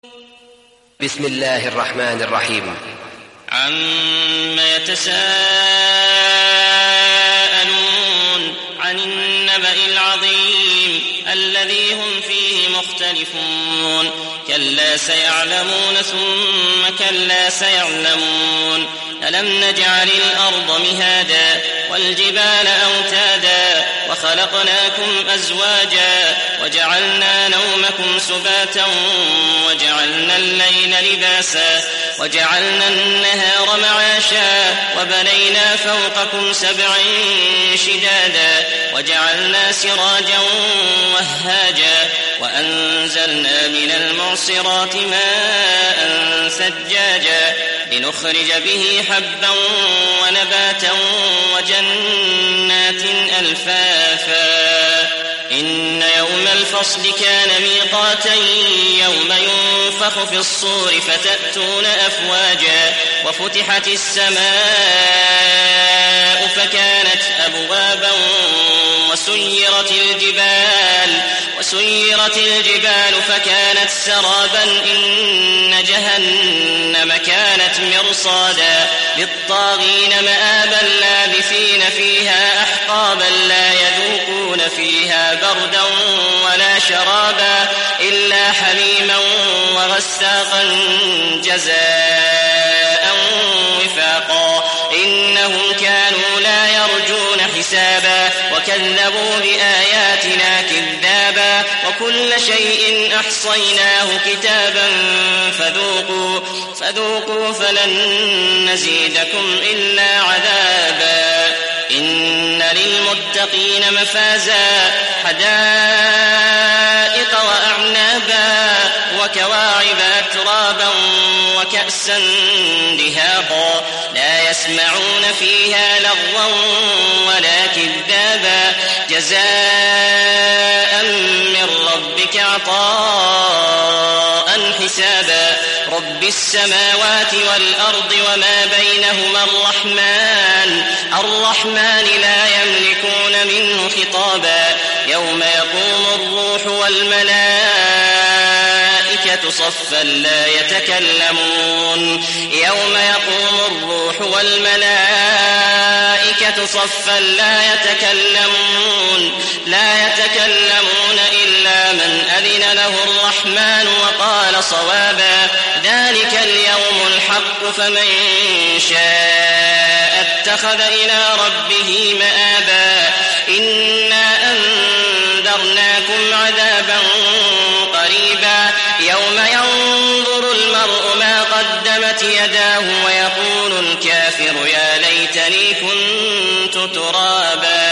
بسم الله الرحمن الرحيم. عما يتساءلون عن النبأ العظيم الذي هم فيه مختلفون كلا سيعلمون ثم كلا سيعلمون ألم نجعل الأرض مهادا والجبال أوتادا وخلقناكم أزواجا وجعلنا نومكم سباتا وجعلنا الليل لباسا وجعلنا النهار معاشا وبنينا فوقكم 7 شدادا وجعلنا سراجا وهاجا وأنزلنا من المعصرات ماء ثجاجا لنخرج به حبا ونباتا وجنات ألفافا إن يوم الفصل كان ميقاتا يوم ينفخ في الصور فتأتون أفواجا وفتحت السماء فكانت أبوابا وسيرت الجبال فكانت سرابا إن جهنم كانت مرصادا للطاغين مآبا لابثين فيها أحقابا لا يذوقون فيها بردا ولا شرابا إلا حميما وغساقا جزاء وفاقا إنهم كانوا لا يرجون حسابا وكذبوا بآياتنا كذابا وكل شيء أحصيناه كتابا فذوقوا فلن نزيدكم إلا عذابا إن للمتقين مفازا حدائق وأعنابا وكواعب أترابا وكأسا دهاقا لا يسمعون فيها لغوا ولا كذابا جزاء من ربك عطاء حسابا رب السماوات والأرض وما بينهما الرحمن لا يملكون منه خطابا يوم يقوم الروح والملائكة صفا لا يتكلمون إلا من أذن له الرحمن وقال صوابا ذلك اليوم الحق فمن شاء اتخذ إلى ربه مآبا إنا أنذرناكم عذابا قريبا يوم ينظر المرء ما قدمت يداه ويقول الكافر يا ليتني كنت ترابا.